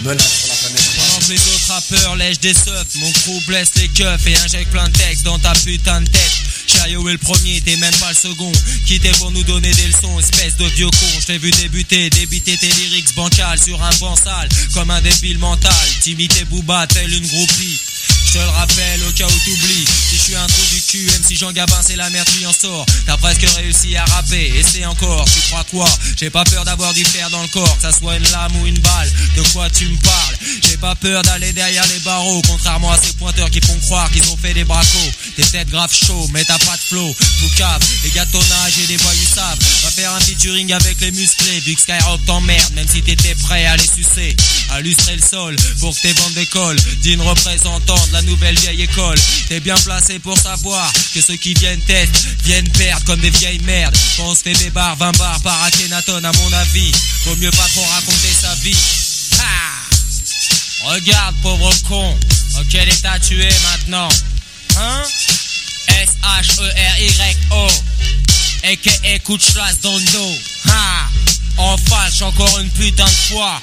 menace pour la planète. Pendant que les autres rappeurs lèchent des seufs, mon crew blesse les keufs et injecte plein de textes dans ta putain de tête. Chario est le premier, t'es même pas le second. Qui t'es pour nous donner des leçons, espèce de vieux con. Je t'ai vu débiter tes lyrics bancales sur un banc sale, comme un débile mental. T'imitais Booba tel une groupie. Je te le rappelle au cas où t'oublies. Si je suis un trou du cul, même si Jean Gabin c'est la merde qui en sort. T'as presque réussi à rapper, et c'est encore, tu crois quoi? J'ai pas peur d'avoir du fer dans le corps, que ça soit une lame ou une balle. De quoi tu me parles? J'ai pas peur d'aller derrière les barreaux, contrairement à ces pointeurs qui font croire qu'ils ont fait des bracos. T'es peut-être grave chaud, mais t'as pas de flow. Boucave, les gars de ton âge et des voyous savent. Va faire un featuring avec les musclés, vu que Skyrock t'emmerde, même si t'étais prêt à les sucer. À lustrer le sol, pour que tes bandes d'école, digne représentant de la nouvelle vieille école. T'es bien placé pour savoir que ceux qui viennent test viennent perdre comme des vieilles merdes. Quand on se fait des bars, 20 bars par Akhenaton à mon avis, vaut mieux pas trop raconter sa vie. Ha! Regarde pauvre con, en quel état tu es maintenant? Hein? S-H-E-R-Y-O A.K.A. coup de chasse dans le dos. Ha! En fâche encore une putain de fois.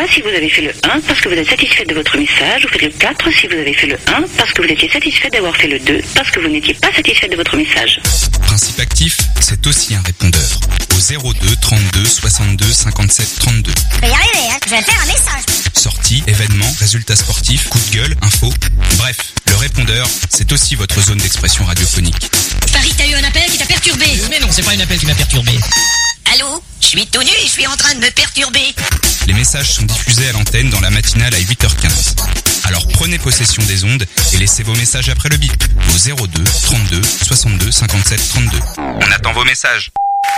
si vous avez fait le 1 parce que vous êtes satisfait de votre message. Vous faites le 4 si vous avez fait le 1 parce que vous étiez satisfait d'avoir fait le 2 parce que vous n'étiez pas satisfait de votre message. Principe actif, c'est aussi un répondeur. Au 02 32 62 57 32. Je vais y arriver, hein. Je vais faire un message. Sorties, événements, résultats sportifs, coups de gueule, infos. Bref, le répondeur, c'est aussi votre zone d'expression radiophonique. Paris, t'as eu un appel qui t'a perturbé. Mais non, c'est pas un appel qui m'a perturbé. Allô? Je suis tout nu et je suis en train de me perturber. Les messages sont diffusés à l'antenne dans la matinale à 8h15. Alors prenez possession des ondes et laissez vos messages après le bip. Au 02 32 62 57 32. On attend vos messages.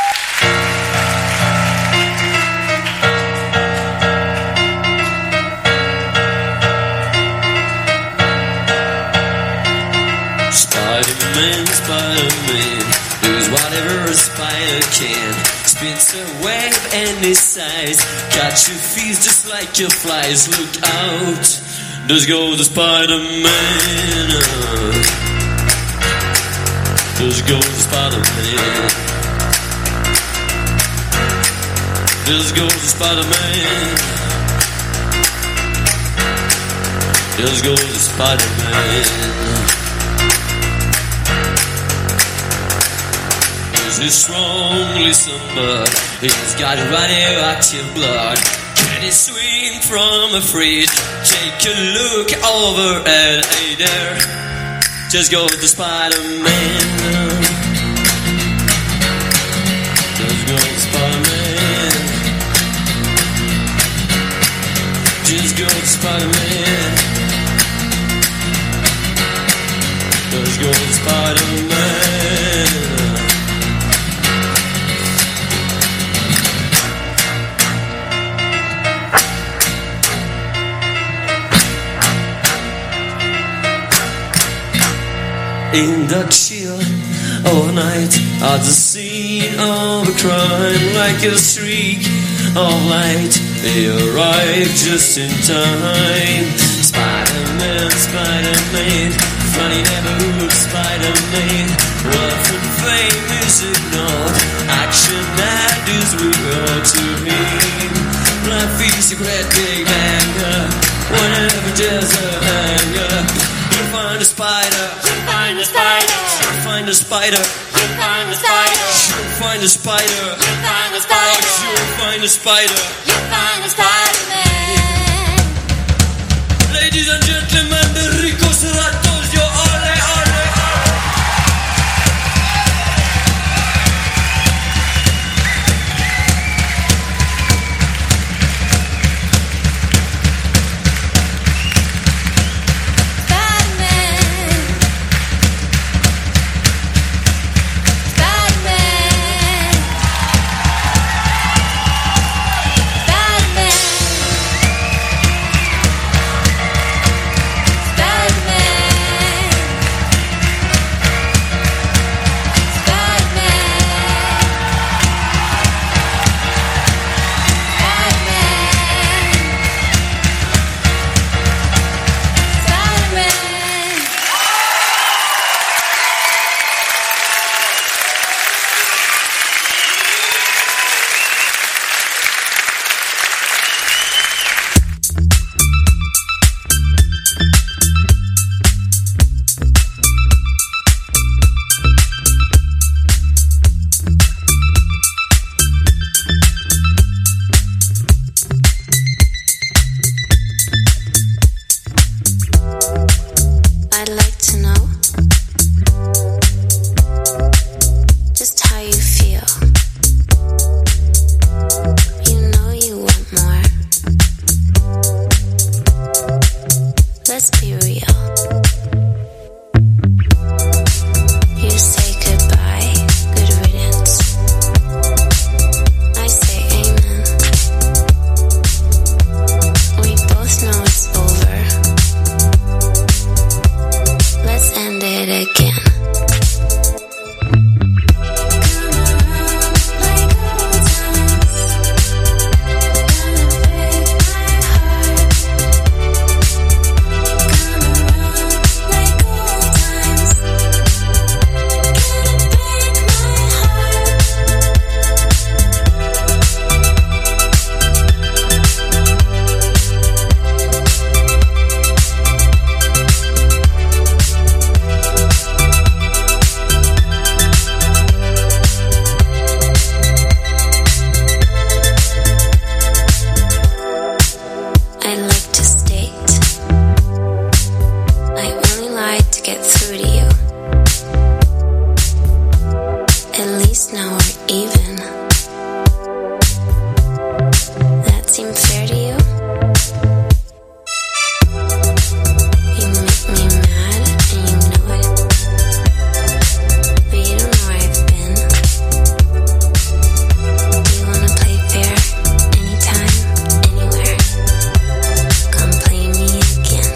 Spider-Man, Spider-Man, does whatever a spider can. Spins a web and his size, catch your feet just like your flies. Look out, there's goes the Spider-Man. There's goes the Spider-Man. There's goes the Spider-Man. There's goes the Spider-Man. He's strongly sunburned. He's got radioactive blood. Can he swing from a fridge? Take a look over at hey there. Just go to Spider-Man. Just go to Spider-Man. Just go to Spider-Man. Just go to Spider-Man. In the chill of night, at the scene of a crime, like a streak of light, they arrive just in time. Spider-Man, Spider-Man, funny neighborhood Spider-Man, run from fame is ignored, action that is real to him. Life is a great big anger, whenever there's a hanger. You find a spider, you find a spider, you find a spider, you find a spider, you find a spider, you find a spider, you find a spider, you find a Spider-Man. Ladies and gentlemen, the Ricos Ratos, yo ole ole. Spider-Man. guess now we're even. That seemed fair to you? You make me mad and you know it. But you don't know where I've been. You wanna play fair? Anytime, anywhere. Come play me again.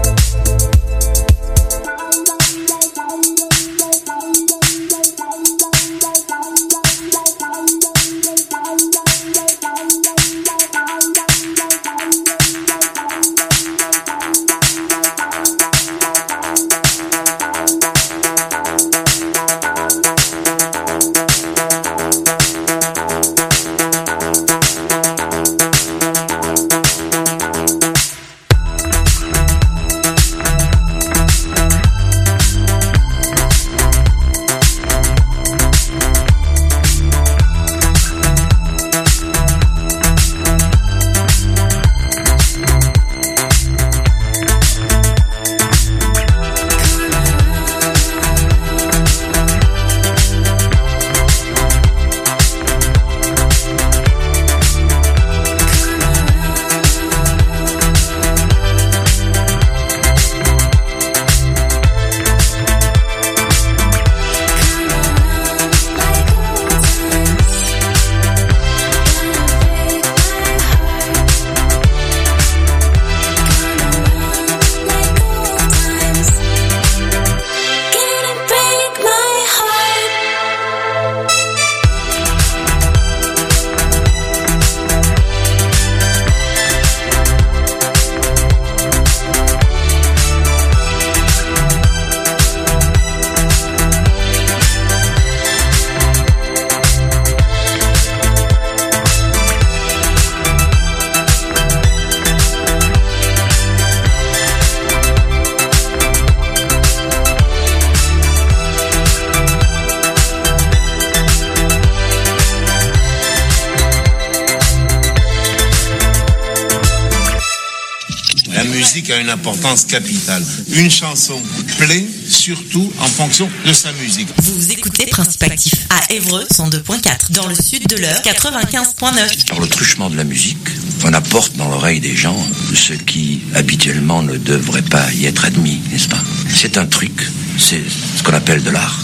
A une importance capitale. Une chanson plaît surtout en fonction de sa musique. Vous écoutez Principe Actif à Évreux 102.4, dans le sud de l'heure 95.9. Par le truchement de la musique, on apporte dans l'oreille des gens ce qui habituellement ne devrait pas y être admis, n'est-ce pas? C'est un truc, c'est ce qu'on appelle de l'art.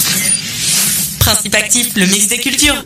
Principe Actif, le mix des cultures.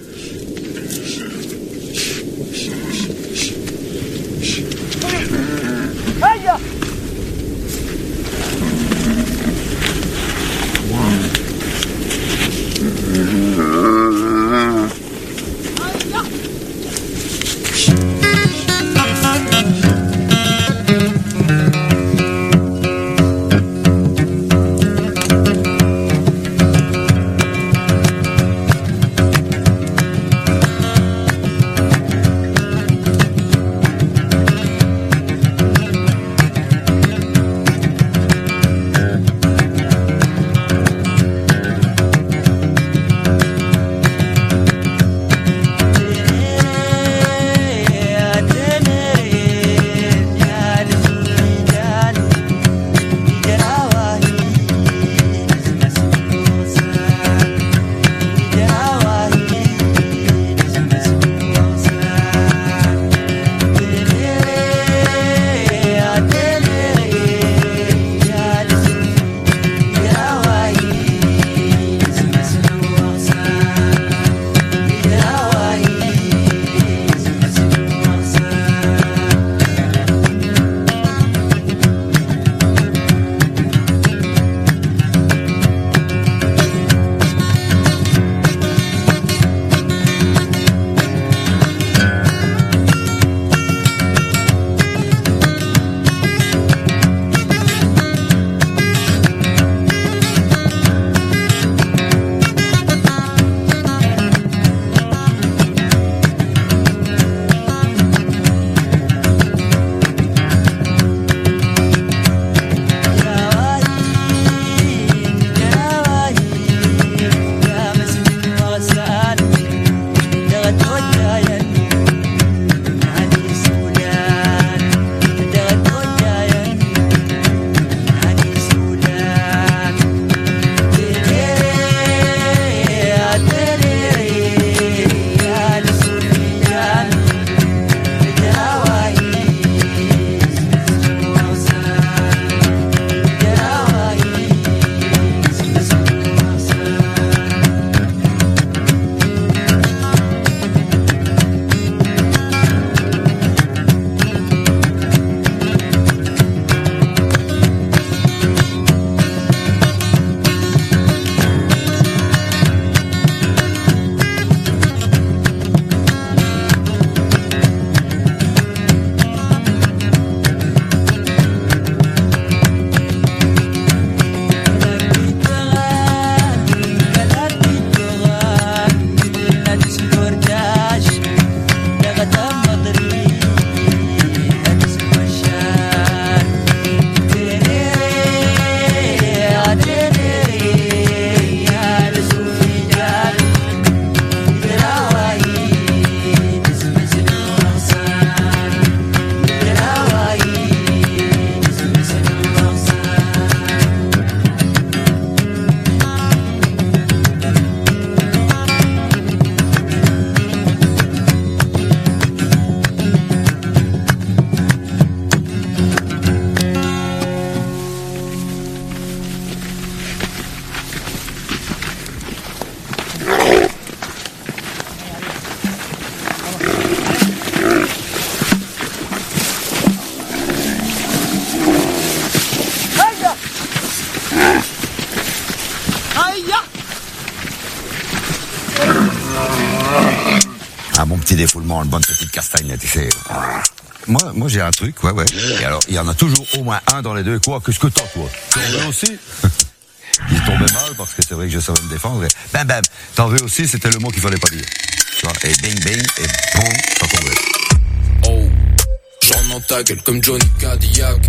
petit défoulement, une bonne petite castagne, tu sais. Moi, j'ai un truc, ouais. Et alors, il y en a toujours au moins un dans les deux. Quoi, qu'est-ce que t'as, toi? T'en veux aussi? Il tombait mal parce que c'est vrai que je savais me défendre. Et bam, t'en veux aussi, c'était le mot qu'il fallait pas dire. Tu vois, et bing, et boum, ça tombait. Oh, j'en dans ta gueule comme Johnny Cadillac.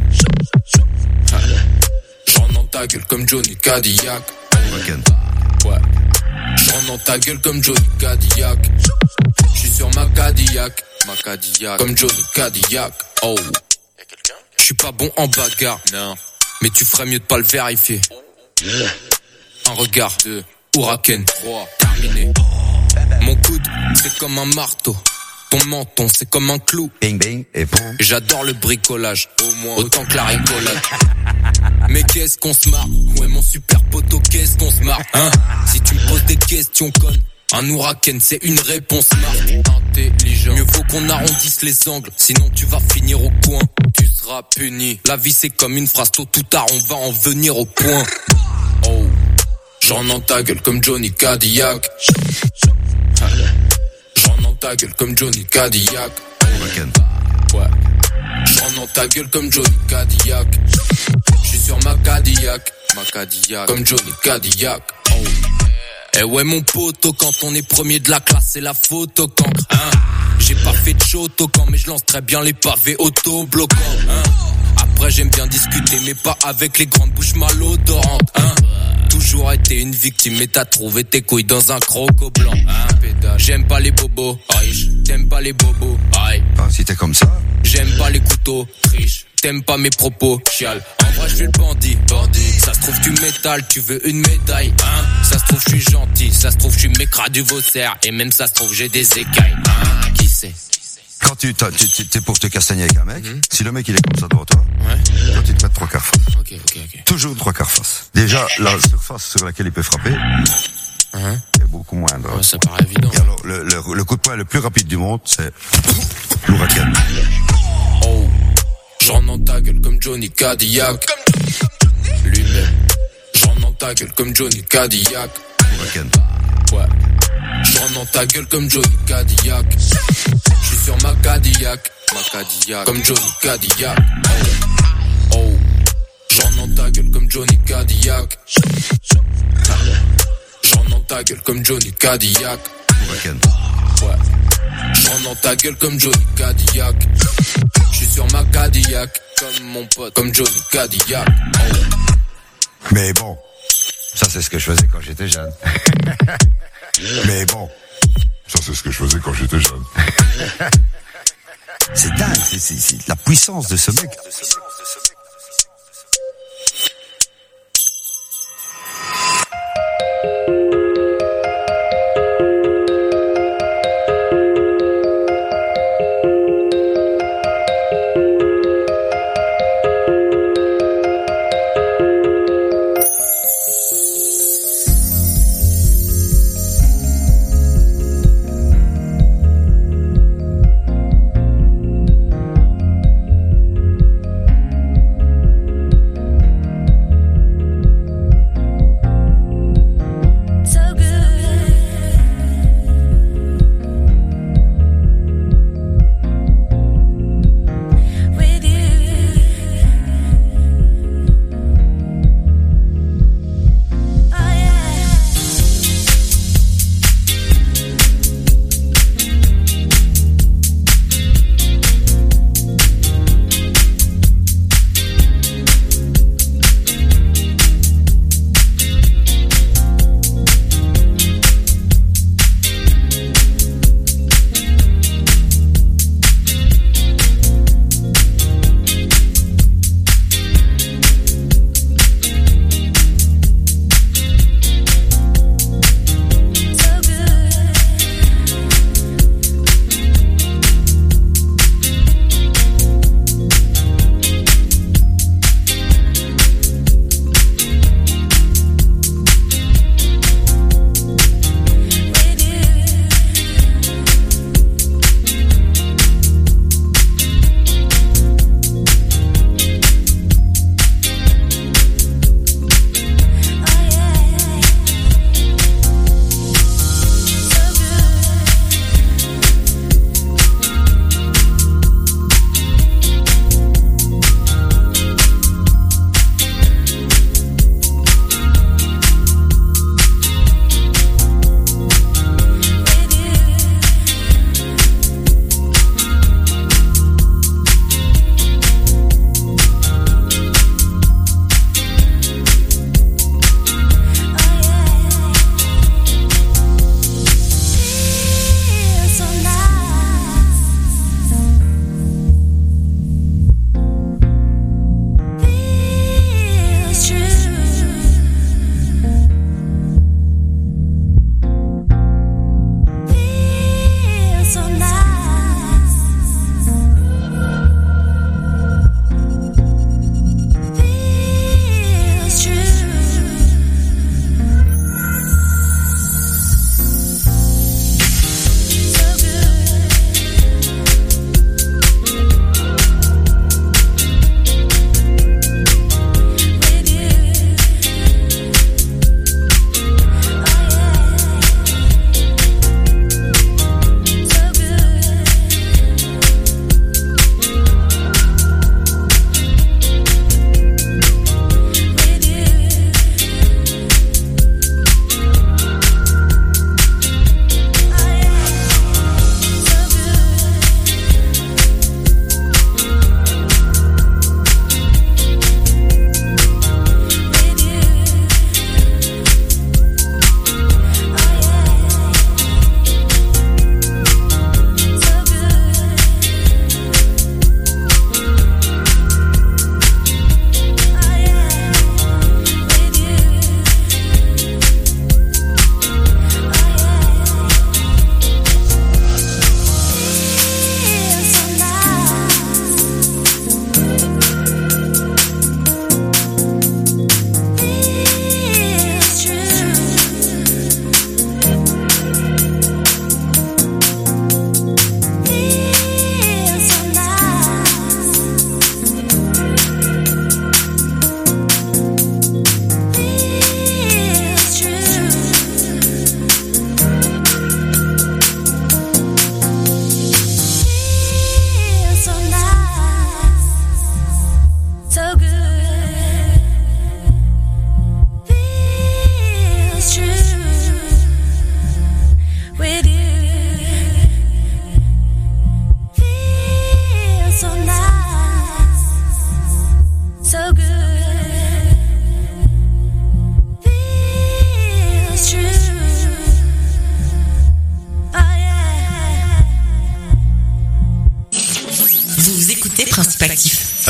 J'en dans ta gueule comme Johnny Cadillac. Ouais. J'en dans ta gueule comme Johnny Cadillac. J'suis sur ma Cadillac. Comme Johnny Cadillac. Oh. J'suis pas bon en bagarre. Non. Mais tu ferais mieux de pas le vérifier. Un regard de Huracan. Terminé. Mon coude, c'est comme un marteau. Ton menton, c'est comme un clou. Bing, et boum. Et j'adore le bricolage. Au moins autant que la rigolade. Mais qu'est-ce qu'on se marre? Ouais, mon super poteau, qu'est-ce qu'on se marre, hein? Si tu me poses des questions connes, un Huracan, c'est une réponse smart. Intelligent. Mieux vaut qu'on arrondisse les angles, sinon tu vas finir au coin. Tu seras puni. La vie, c'est comme une phrase, tôt ou tard, on va en venir au point. Oh. J'en dans ta gueule comme Johnny Cadillac. J'en dans ta gueule comme Johnny Cadillac. Ouais. J'en dans ta gueule comme Johnny Cadillac. J'suis sur ma Cadillac. Comme Johnny Cadillac. Oh. Eh ouais mon poteau, quand on est premier de la classe, c'est la photo cancre, hein. J'ai pas fait de shotocan, mais je lance très bien les pavés auto-bloquants, hein. Après j'aime bien discuter, mais pas avec les grandes bouches malodorantes, hein. Toujours été une victime, mais t'as trouvé tes couilles dans un croco blanc, hein. J'aime pas les bobos, riche. T'aimes pas les bobos, aïe. Si t'es comme ça. J'aime pas les couteaux, triche. T'aimes pas mes propos, chial. En vrai je suis le bandit. Ça se trouve tu m'étales, tu veux une médaille, hein. Ça se trouve je suis gentil, ça se trouve je suis mécra du Vaussaire. Et même ça se trouve j'ai des écailles, hein. Qui sait? Quand t'es pour te castagner avec un mec, si le mec il est comme ça devant toi, toi tu te mets 3 quarts face. Ok. Toujours 3 quarts face. Déjà, la surface sur laquelle il peut frapper, est beaucoup moindre. Ouais, ça paraît évident. Et alors, le coup de poing le plus rapide du monde, c'est l'Huracan. Oh, j'en dans ta gueule comme Johnny Cadillac. Lui-même. J'en dans ta gueule comme Johnny Cadillac. Huracan. Ouais. J'en dans ta gueule comme Johnny Cadillac. J'suis sur ma Cadillac. Comme Johnny Cadillac. Oh. J'en dans ta gueule comme Johnny Cadillac. J'en dans ta gueule comme Johnny Cadillac. Ouais. J'en dans ta gueule comme Johnny Cadillac. J'suis sur ma Cadillac. Comme mon pote. Comme Johnny Cadillac. Oh. Mais bon, ça c'est ce que je faisais quand j'étais jeune. Mais bon, ça c'est ce que je faisais quand j'étais jeune. C'est dingue, c'est la puissance de ce mec.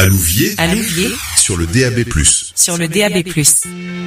à Louviers, à Louviers, sur le DAB+. sur le DAB+.